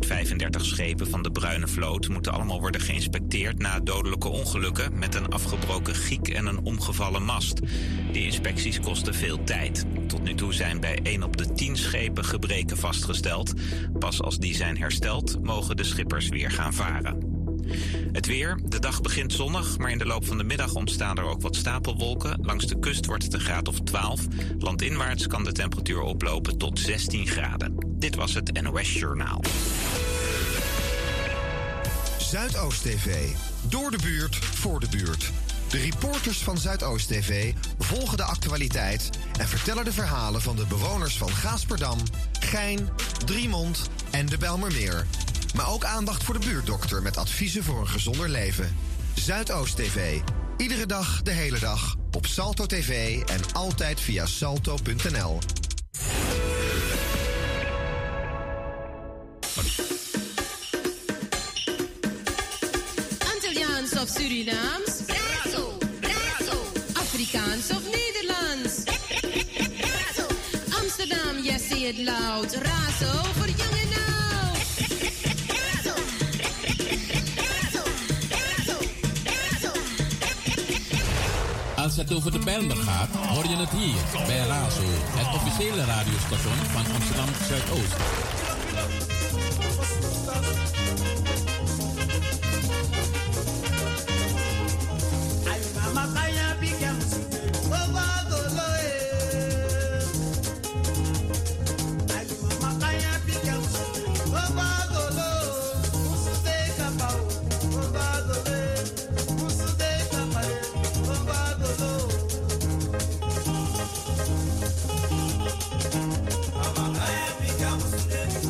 135 schepen van de Bruine Vloot moeten allemaal worden geïnspecteerd na dodelijke ongelukken met een afgebroken giek en een omgevallen mast. Die inspecties kosten veel tijd. Tot nu toe zijn bij 1 op de 10 schepen gebreken vastgesteld. Pas als die zijn hersteld, mogen de schippers weer gaan varen. Het weer. De dag begint zonnig, maar in de loop van de middag ontstaan er ook wat stapelwolken. Langs de kust wordt het een graad of 12. Landinwaarts kan de temperatuur oplopen tot 16 graden. Dit was het NOS Journaal. Zuidoost TV. Door de buurt, voor de buurt. De reporters van Zuidoost TV volgen de actualiteit en vertellen de verhalen van de bewoners van Gaasperdam, Gein, Driemond en de Bijlmermeer. Maar ook aandacht voor de buurtdokter met adviezen voor een gezonder leven. Zuidoost TV. Iedere dag, de hele dag. Op Salto TV en altijd via salto.nl. Antilliaans of Surinaams? Razo, razo. Afrikaans of Nederlands? Razo. Amsterdam, yes, say it loud. Razo voor jong en oud. Als het over de Bijlmer gaat, hoor je het hier bij Razo, het officiële radiostation van Amsterdam Zuidoost. Amagaya, pica,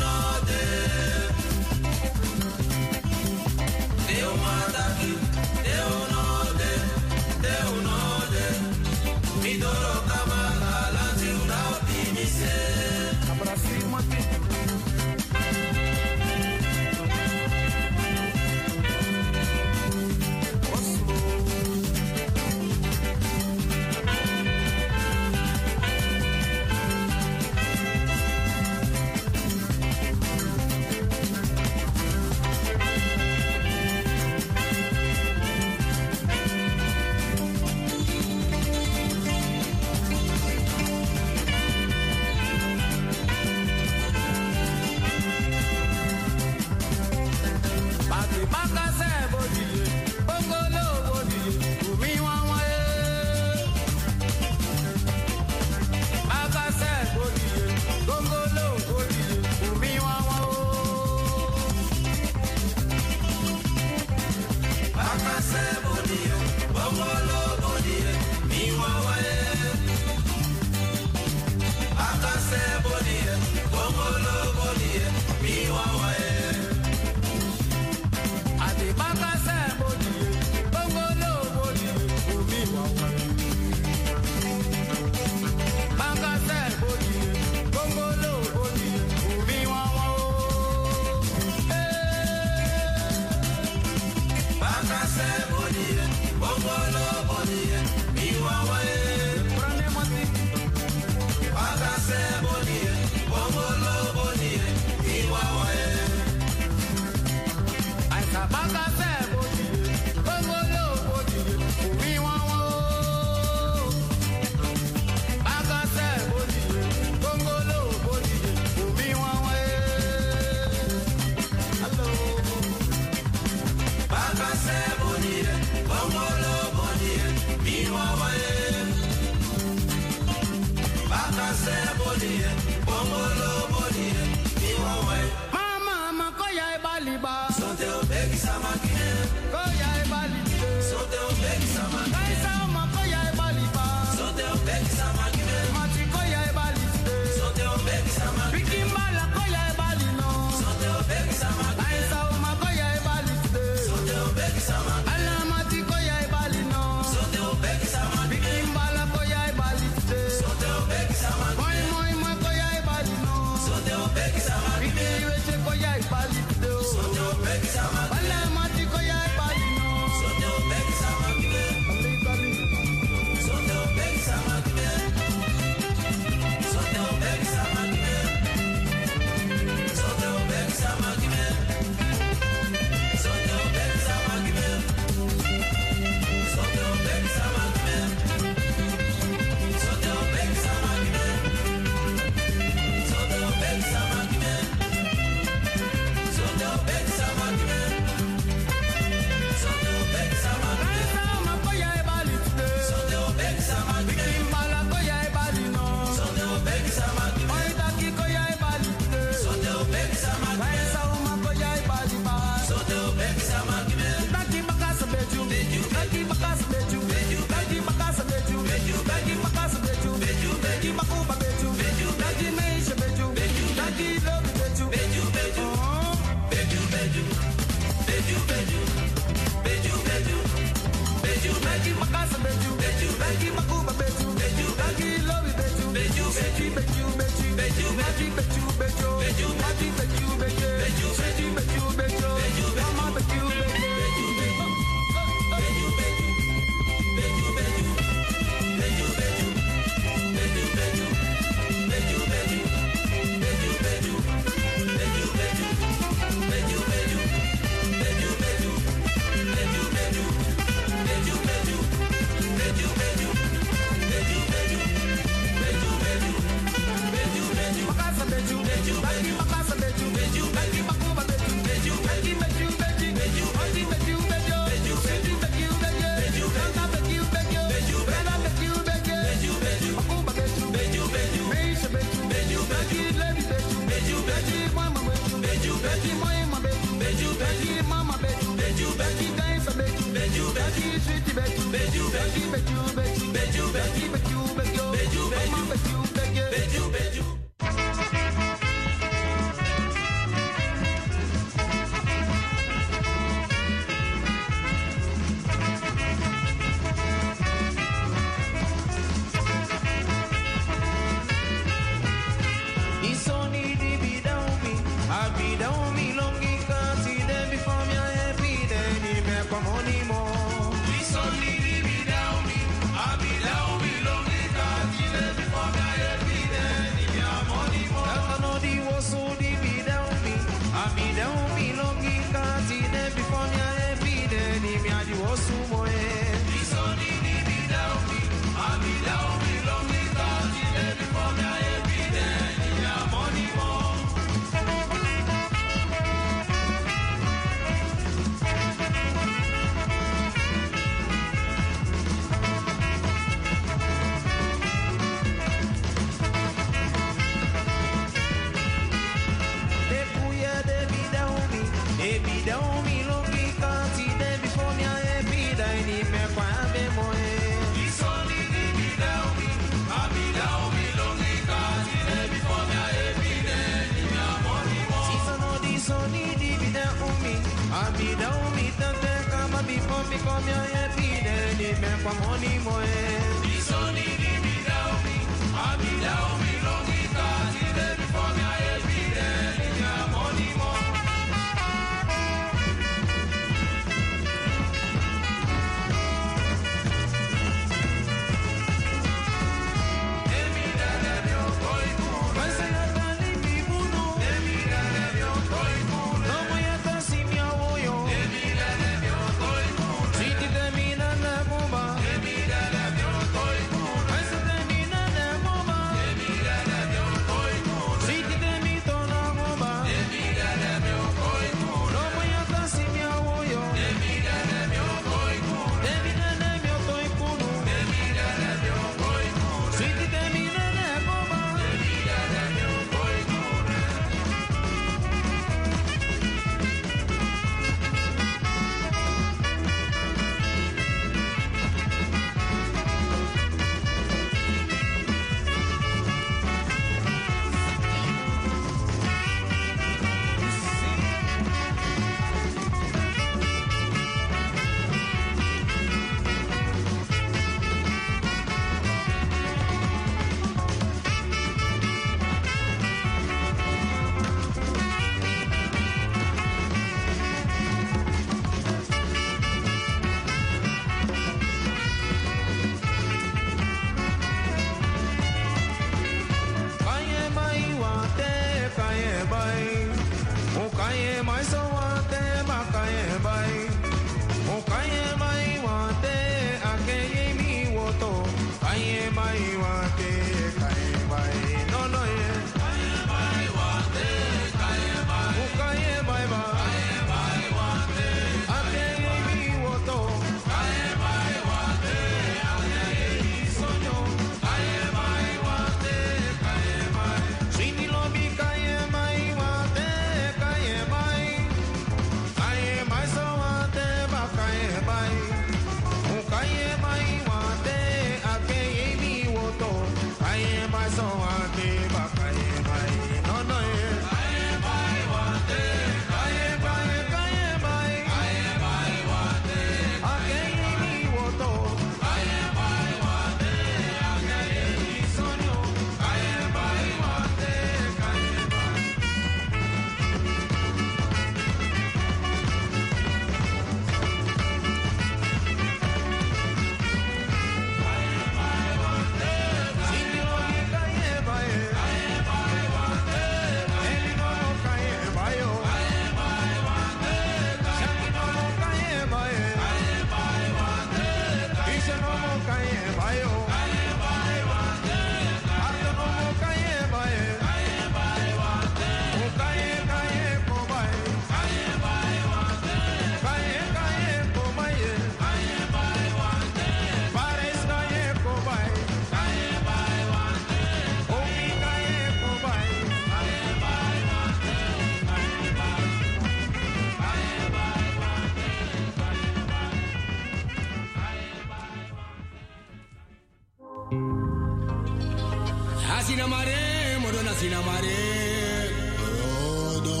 sinamare, modona sinamare, rodo.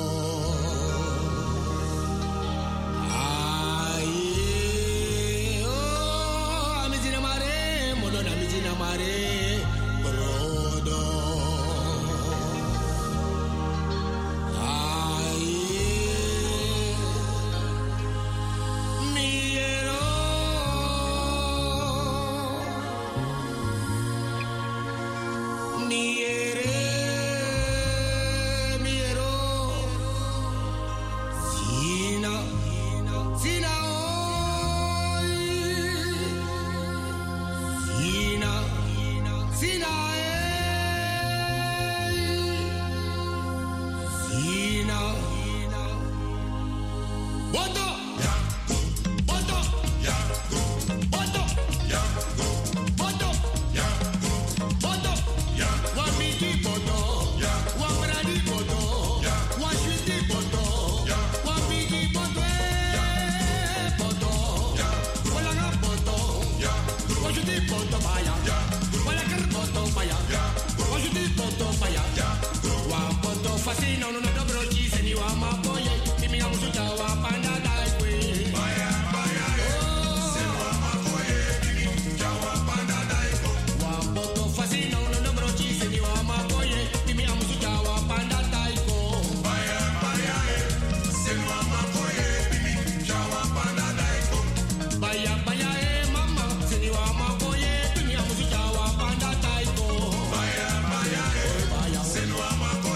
Ai, oh, ami sinamare, modona mi sinamare, rodo. Ai, miero. Fascino, non è dobro, ci se ni wa ma boye, mi mi amu suja wa panda dai kwe. Baya, baya, se ni wa ma boye, mi mi suja wa panda dai kwe. Wa boto fascino, non è dobro, ci se ni wa ma boye, mi mi amu suja wa panda dai kwe. Baya, baya, se ni wa ma boye, mi mi suja wa panda dai kwe. Baya, baya, mama, se ni wa ma boye, mi mi amu suja wa panda dai kwe. Baya, baya, se ni wa ma boye.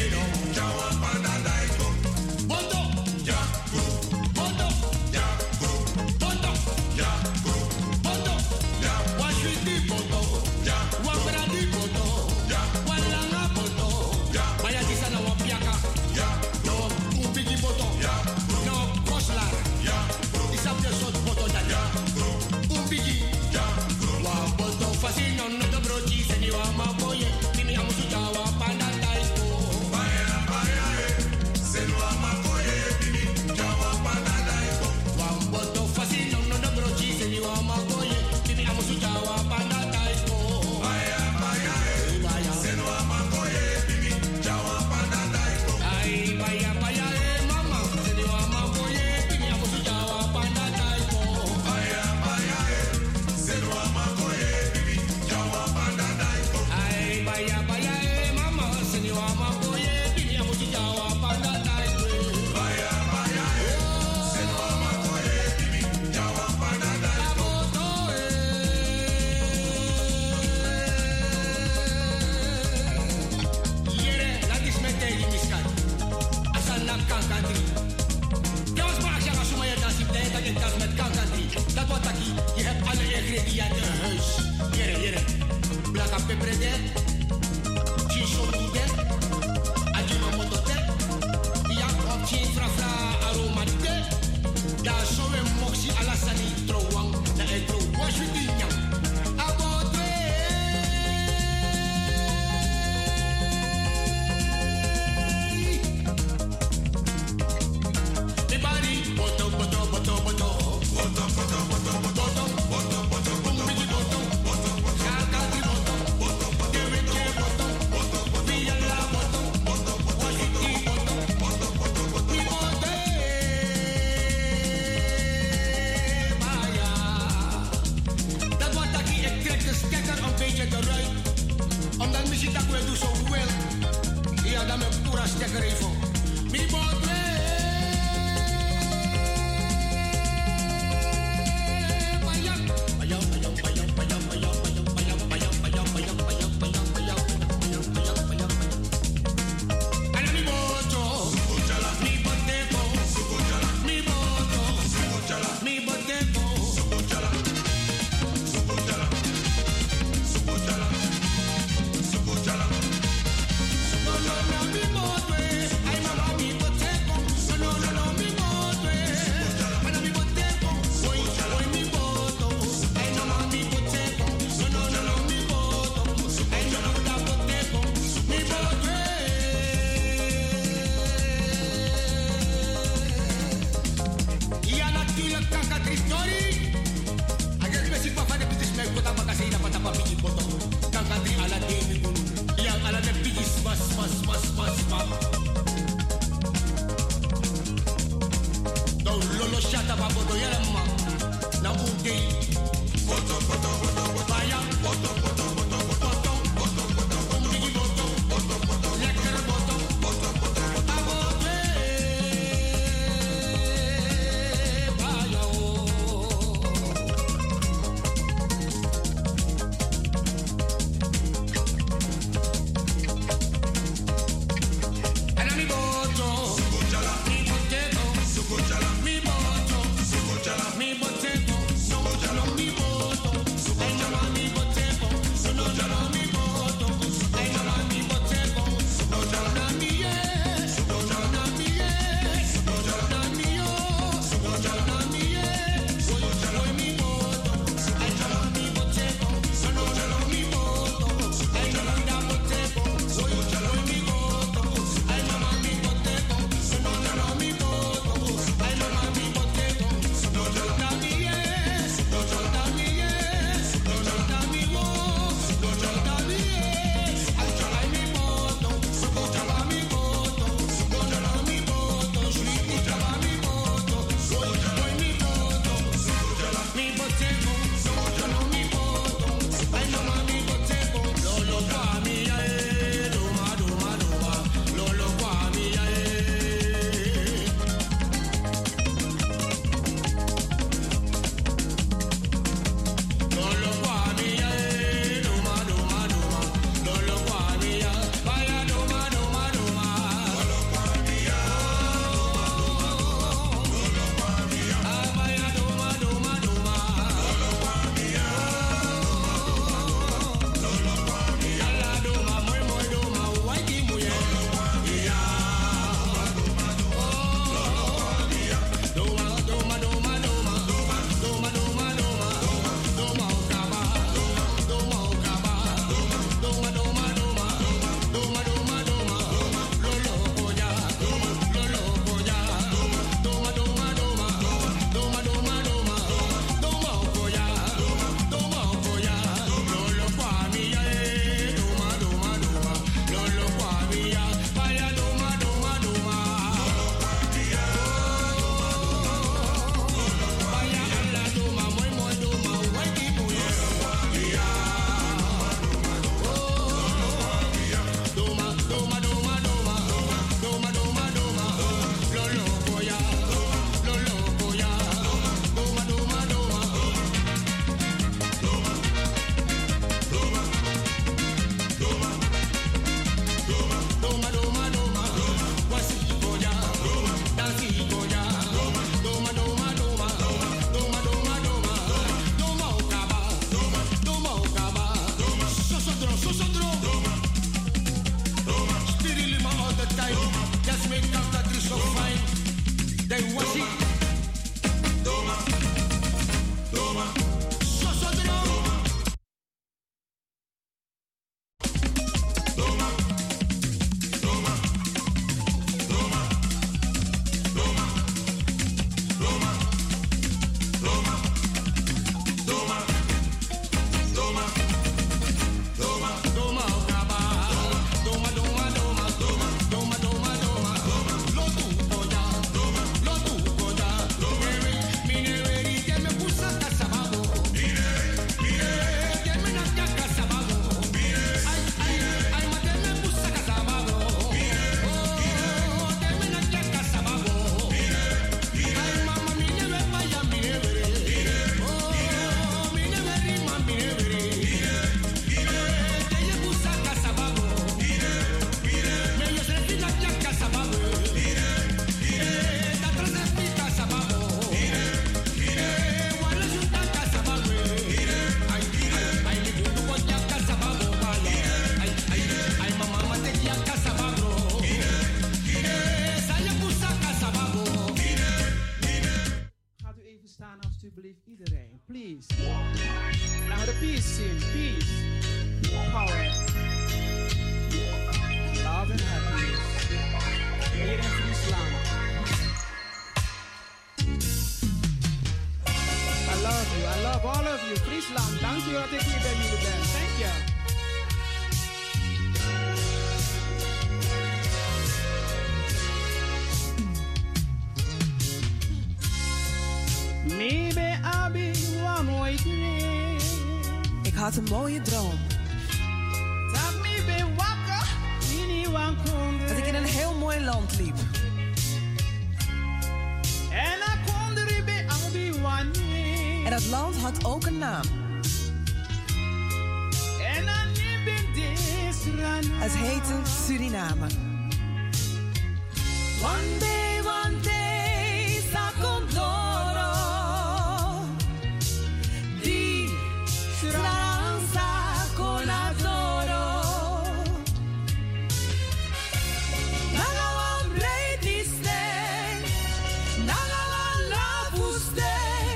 Fascino, non è dobro, ci se ni wa ma boye, mi mi amu suja wa panda dai kwe. Baya, baya, se ni wa ma boye, mi mi suja wa panda dai kwe. Wa boto fascino, non è dobro, ci se ni wa ma boye, mi mi amu suja wa panda dai kwe. Baya, baya, se ni wa ma boye, mi mi suja wa panda dai kwe. Ai, baya, baya, mama, se ni wa ma boye, mi mi amu suja wa panda dai kwe. Baya, baya, se ni wa ma boye. Baya baya mama seni wa ma boye bini amu suja wa panda dai kwe. Baya baya seni wa ma boye bini suja wa panda dai kwe. Yere la dismete di miskat. Asana kankantri. Kans maak je als je dan ziet dat je tas met kankantri. Dat wat aki, je hebt alle ingrediënten in huis. Yere blaka peprede. Da so we moxie ala sani trowang na etro washu dinyang abotre the body boto boto boto boto boto boto boto boto boto boto bumbi boto boto kaka di boto boto boto weke boto boto via la boto boto washu di boto boto boto boto omdat muziek dat we doen zo wel. Ja, dan met pura stekker even. Mi botre. Mi botre, ay mama mi botre. alsjeblieft iedereen. Please. Laten we de peace zien. Peace. Power. Love and happiness. Hier in Friesland. I love you. I love all of you. Friesland. Dank je dat ik hier bij jullie ben. Thank you. Maybe I'll be one mooie dream. Ik had een mooie droom. Dat me be wakker in die wankonde. Dat ik in een heel mooi land liep. En dan kon er bij I'll be one. En dat land had ook een naam. En dan ben deze rana. Het heette Suriname. One day, sa condoro. Di speranza con adoro. Nagawan breedi steng. Nagawan lapuste.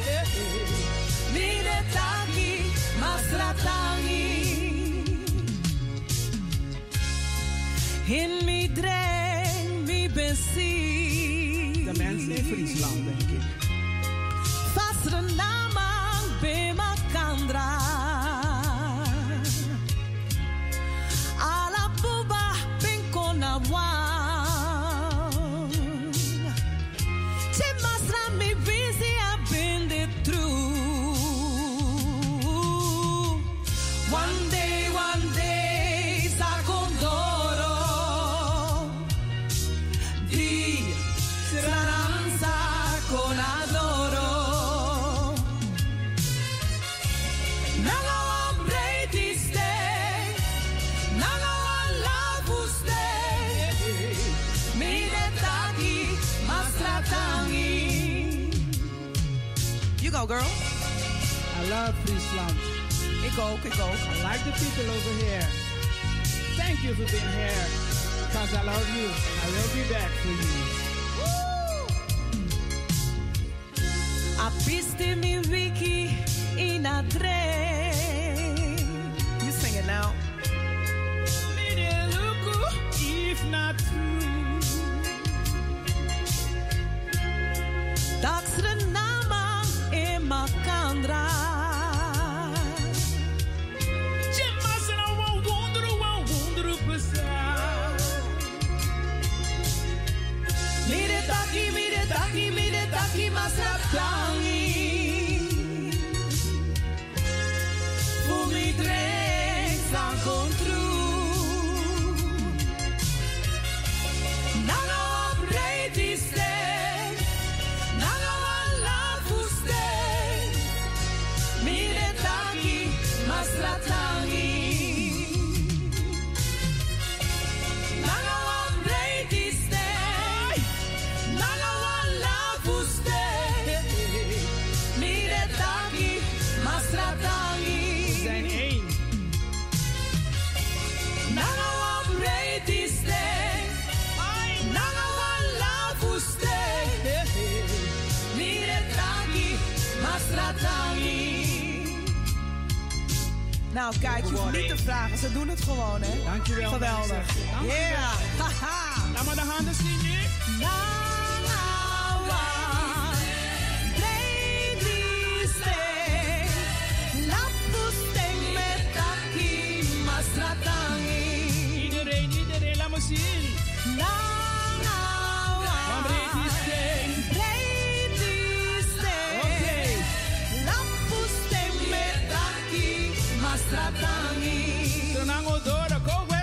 Mire taki masratangi. In mi dreng, mi bensi. De mensen in Friesland, denk ik. Fasre namang be makandra. Ala buba pinkona wan. Che masra mi busy I been the true. One day, sa condoro. Di speranza con adoro. Nagawan breedi steng. Nagawan lapuste. Mire taki masratangi. You go, girl. I love Friesland. Ik ook. I like the people over here. Thank you for being here. Because I love you. I will be back for you. Apiste mi wiki in a train. You sing it now. Mire luku, if not true. Daksre namang e makandra. Je must know one wonder bestaan. Mire taki masratangi. Voor mi drink san contru. Nagawan breedi steng. Nagawan lapuste. Mire taki masratangi. Nagawan breedi steng. Nagawan lapuste. Mire taki masratangi. We zijn één. Nagawan breedi steng. Nagawan lapuste. Mire taki masratangi. Nou kijk, je hoeft niet te vragen, ze doen het gewoon, hè? Dankjewel. Geweldig. mensen. Dankjewel. Yeah. Haha. Laat maar de handen zien nu. Nagawan breedi steng. Lapusteng met taki masratangi. Iedereen, laat me zien. Nagawan breedi steng. breedi steng. Oké. Lapusteng met taki masratangi. Sonango Dora, kom weg.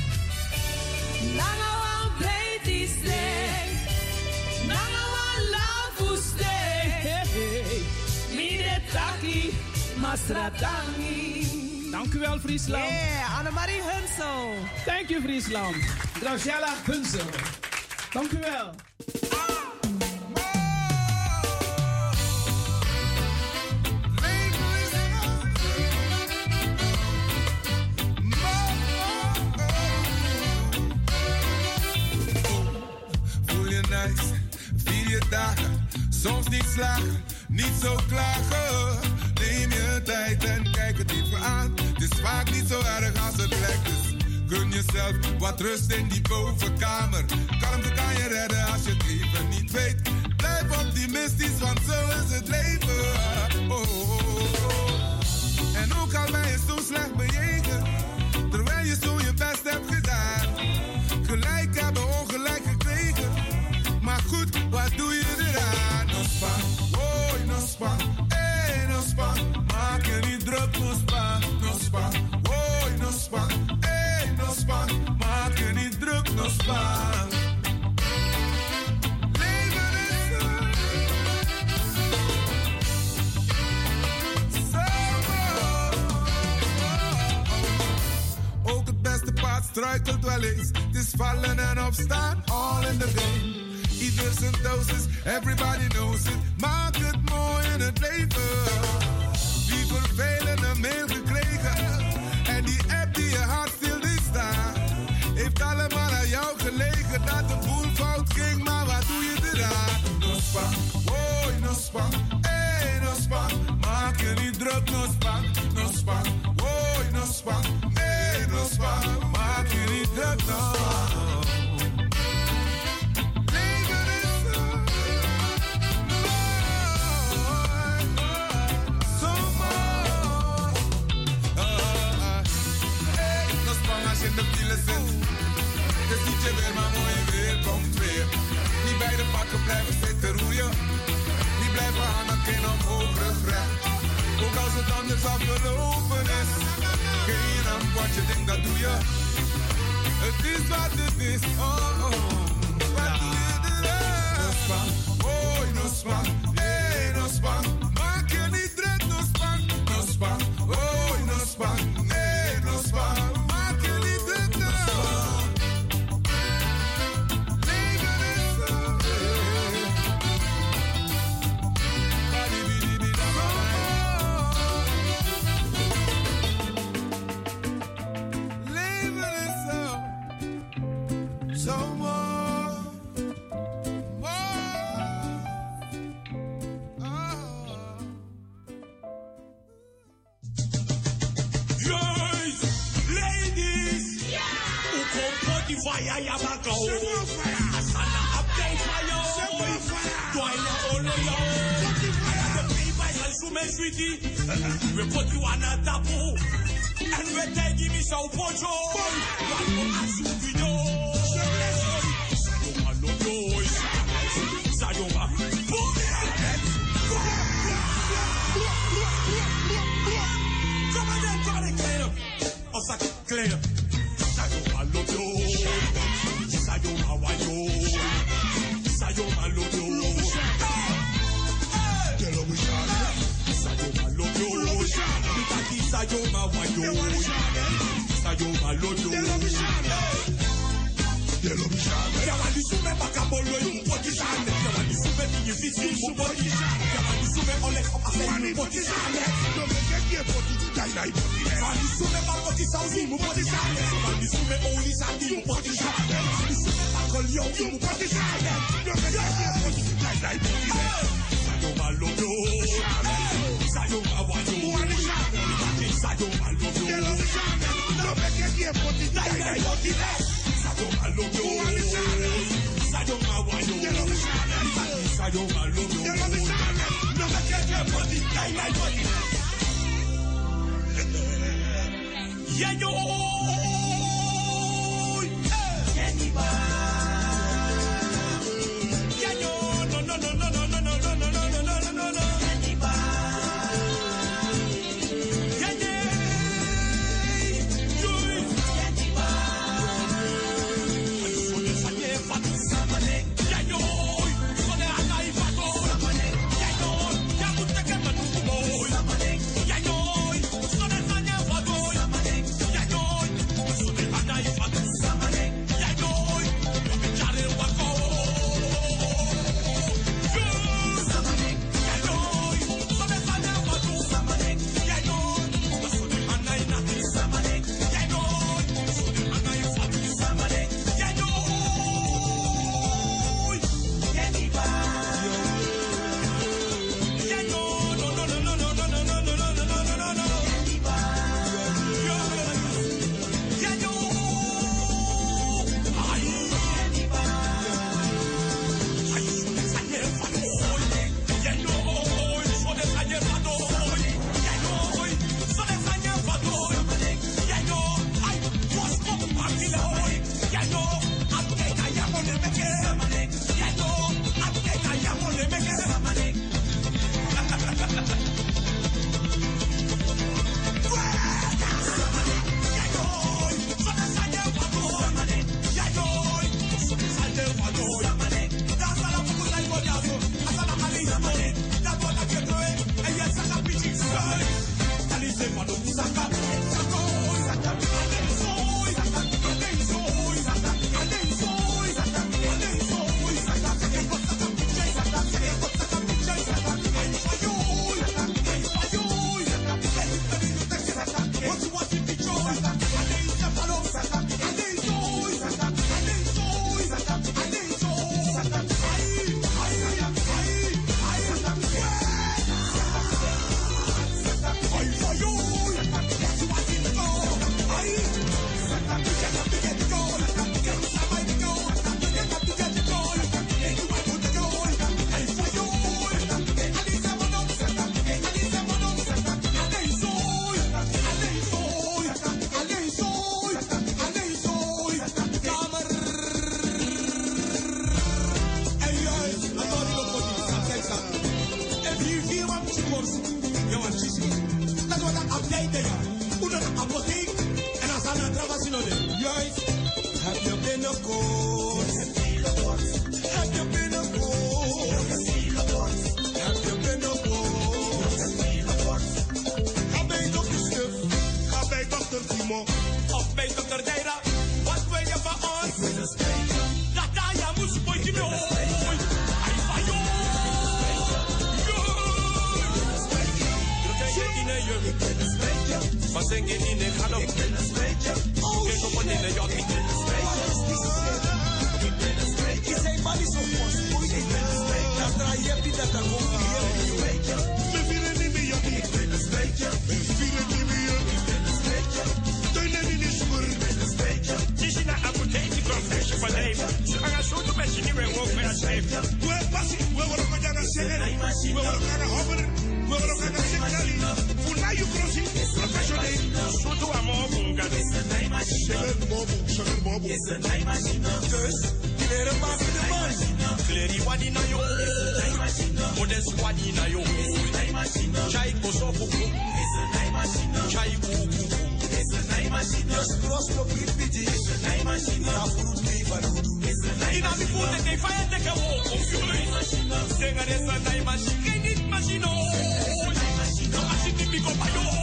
Nagawan breedi steng. Nagawan lapusteng. Mire taki masratangi. Dank u wel, Friesland. Yeah, Annemarie Hunsel. Thank you, Friesland. Graciela Hunsel. Dank u wel. Voel je nice, 4 dagen, soms niet slagen, niet zo klagen. Neem je tijd en kijk het even aan. Het is vaak niet zo erg als het lijkt. Dus gun jezelf wat rust in die bovenkamer. Kalmte kan je redden als je het even niet weet. Blijf optimistisch, want zo is het leven. Oh, oh, oh, oh. En ook al ben je zo slecht bejegend, terwijl je zo je best hebt gedaan. Gelijk hebben, ongelijk gekregen. Maar goed, wat doe je eraan? No spa, oh, no spa. struikelt wel eens. Het is vallen en opstaan, all in the game. Ieder zijn dosis, everybody knows it. Maak het mooi in het leven. Wie vervelend een mail gekregen. En die app die je hart stil die staat. Heeft allemaal aan jou gelegen. Dat de boel fout ging, maar wat doe je eraan? No spa, oh no spa, hey no spa. Maak je niet druk, no spa, no spa. Oh no spa, hey no spa. Maak je niet druk, no. In de file zit. Dus niet je weer maar mooi weer komt weer. Niet bij de pakken blijven zitten roeien. Niet blijven hangen, geen omhoog regret. Ook als het anders afgelopen is. Geen ramp wat je denkt, dat doe je. Het is wat het is, oh oh. Wat doe je eruit? No span, oh no span, hey no span. Maak je niet druk, no span, no span, oh no span, hey no span. Fire ya bako, asana update fire, doina only yo. The people are so sweetie, we put you on a taboo, and we take you so pocho. One more asu video. Sayoma loyo, sayoma. Come on then, try to clean up, Osaka clean up. Sayoma loyo. Sayoma wayo, Sayoma loyo. Sayoma loyo, Mitaki Sayoma wayo, Sayoma loyo. Yawandi sume bakabolo yupotizane, yawandi sume binyifisi yupotizane, yawandi sume ole kopase yupotizane. No me keke potizane, yawandi sume bakotizauzi yupotizane, yawandi sume oli sandi yupotizane, yawandi sume bakolyo yupotizane. No me keke potizane, Sayoma loyo, Sayoma wayo, Sayoma loyo. No me keke potizane, Sayoma loyo, Sayoma wayo, Sayoma loyo. No me keke potizane, yeah yo. Jones. You want cheese? That's what I'm updating. Who don't have a thing? And I saw that traversing on them. Yes. Have you been a court? Have you been a court? Have you been a court? Ga bij dokter Stuf. Ga bij dokter Timo. Of bij dokter Deira. Wat wil je van ons? Ik wil een spreker. Dat daar ja moest pootje mee. Hij van jou. Ik ben een spreker. Maar zing je in de galop. Ik ben een spreker. Ik ben op een in de jok. Ik ben een spreker. Ik ben een spreker. Ik zei maar niet zo vast. Ik ben een spreker. Dat draai je niet dat er komt. Ik ben een spreker. We vieren niet meer. Ik ben een spreker. We vieren niet meer. Ik ben een spreker. Steun en in de schoen. Ik ben een spreker. Het is in de apotheek. Ik kan flesje van leven. Ze gaan zo doen met je niet meer ook weer schrijven. We passen. We worden ook aan het zeggen. We worden ook aan het hobbelen. We worden ook aan het signalen. Voor na je crossing. Professioneel. Zo doen we morgen. Sugar bobo. Is een nijmachine. Dus, kleren maar voor de man. Kleren wat in naar jou. Is een nijmachine. Modest wat in naar jou. Is een nijmachine. Chai kosofuku. Is een nijmachine. Chai kuku. Is een nijmachine. Dus cross no pipiti. Is een nijmachine. Afroet mee van hoedu. Is een nijmachine. In die voeten tegen vijand tegen hoog. Is een nijmachine. Zeggen is een nijmachine. Geen niet machine. Nijmachine. Machine die pico bij jou.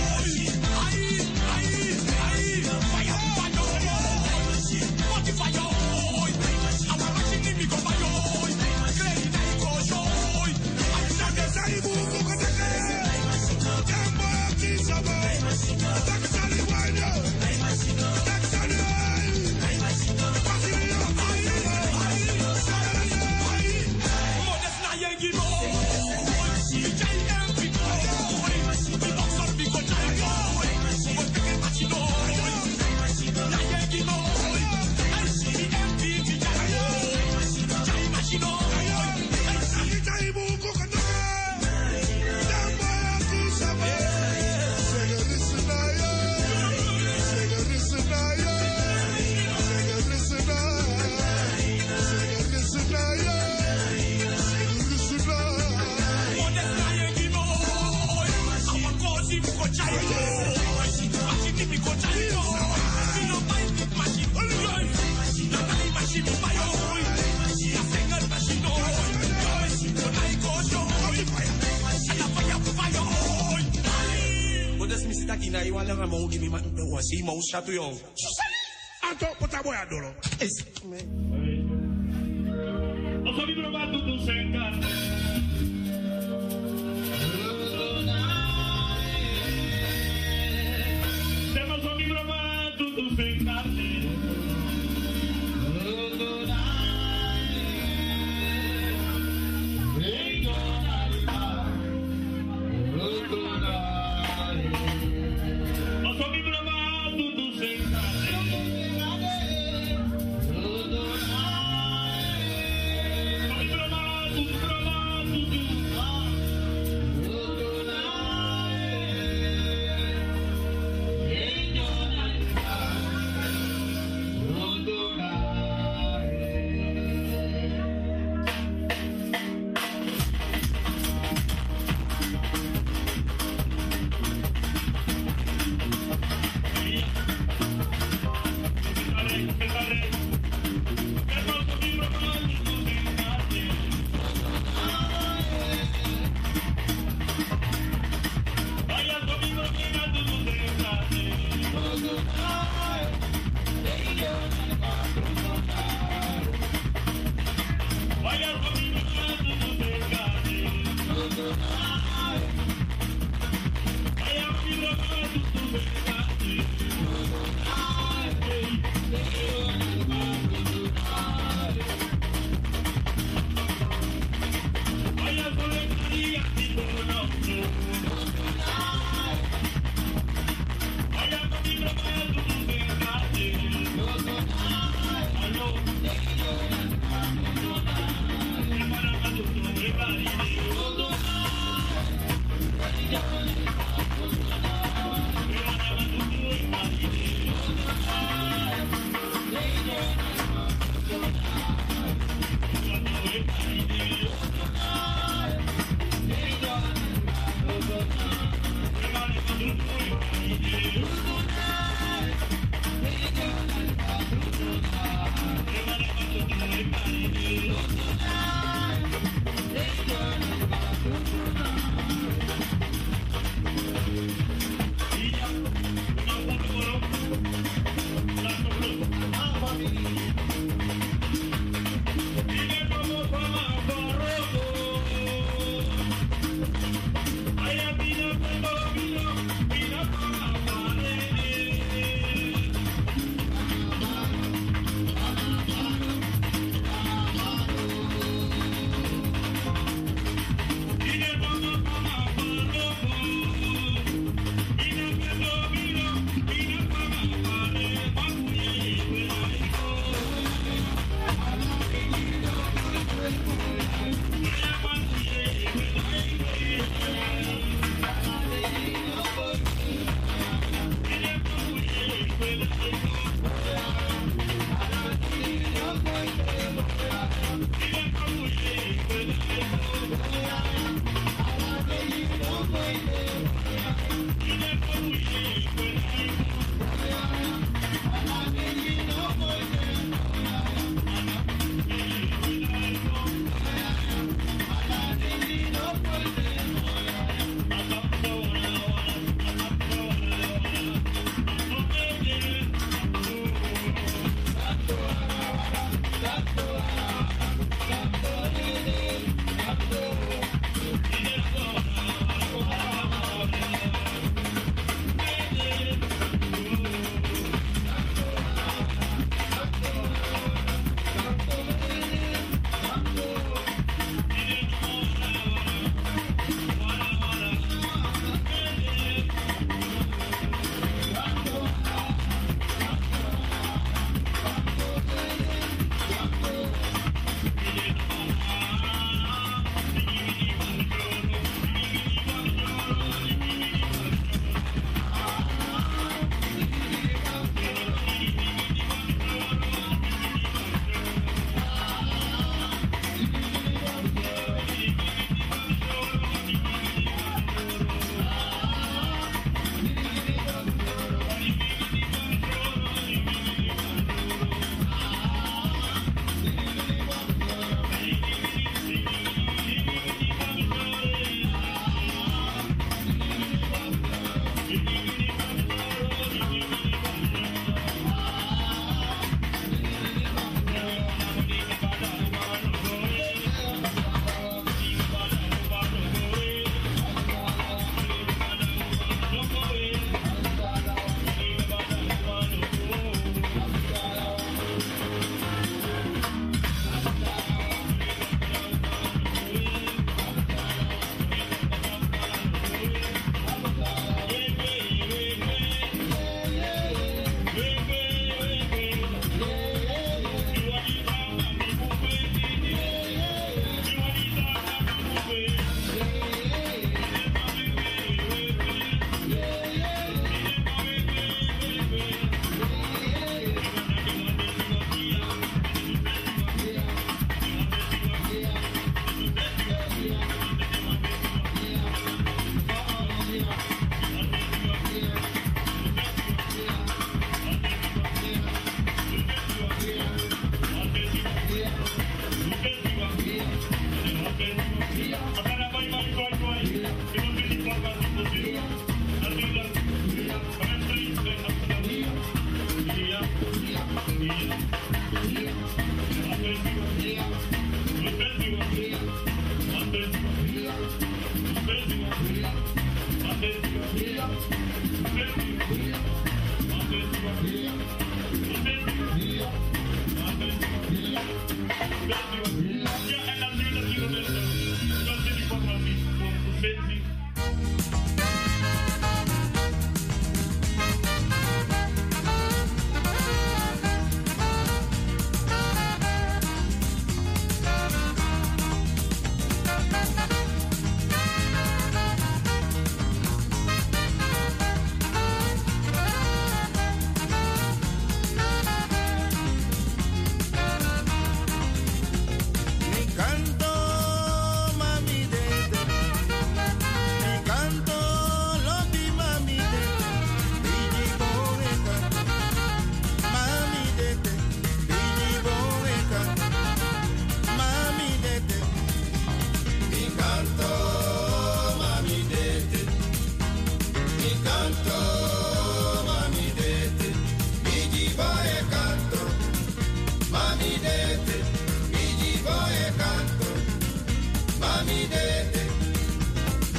Si mo chato yo. Anto pota boy adoro. Es. O so libro va tu senga. Demo so libro va tu senga.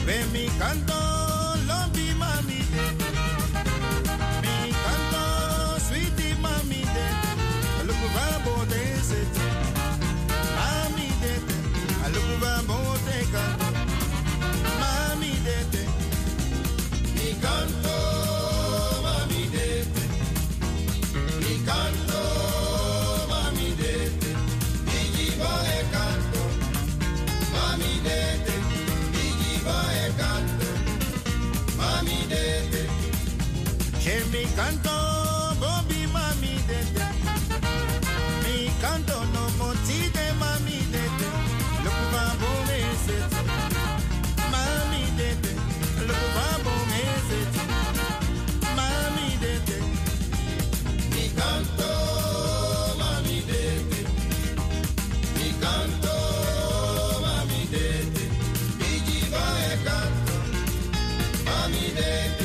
Ven mi canto, lombi mami de. Mi canto, sweetie mami de. Alukuva bote set. Mami de. Alukuva bote canto. Mami de. Mi canto, mami de. Mi canto, mami de. Mi e canto. Mami de. Che mi canto, Bobby mami dete. Mi canto no motide mami dete. Lukuva bome set. Mami dete. Lukuva bome set. Mami dete. Mi canto, mami dete. Mi canto, mami dete. Mi diva e canto. Mami dete.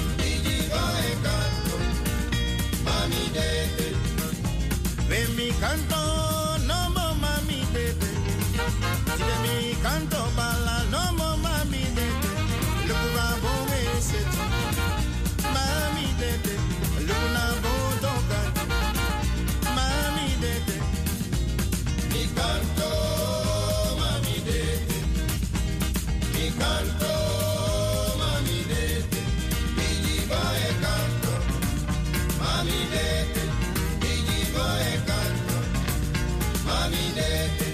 Ven mi canto, no mo mami dete. Si de mi canto bala, no mo mami dete. Lukuva bome set. Mami dete. Luna bodo canto. Mami dete. Mi canto, mami dete. Mi canto, mami dete. Mi diva e canto. Mami dete. Mami dete.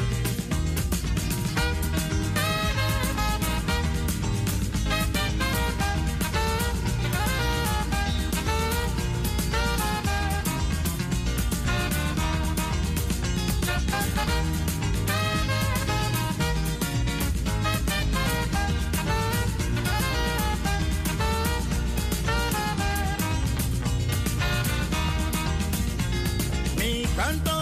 Mi canto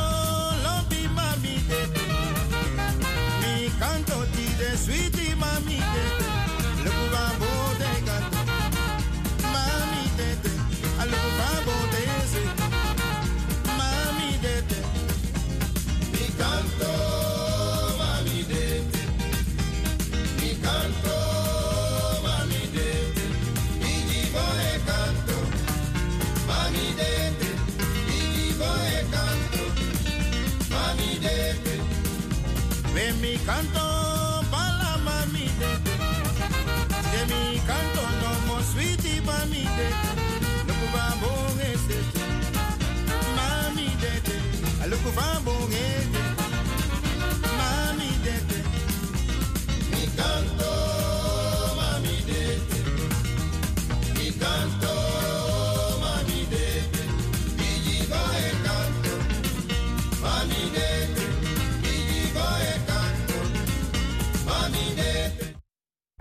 canto ti de sweetie mami dete. Lukuva bote canto. Mami dete. Lukuva bote se. Mami dete. Mi canto mami dete. Mi canto mami dete. Mi divo e canto. Mami dete. Mi divo e canto. Mami dete. Ven mi canto.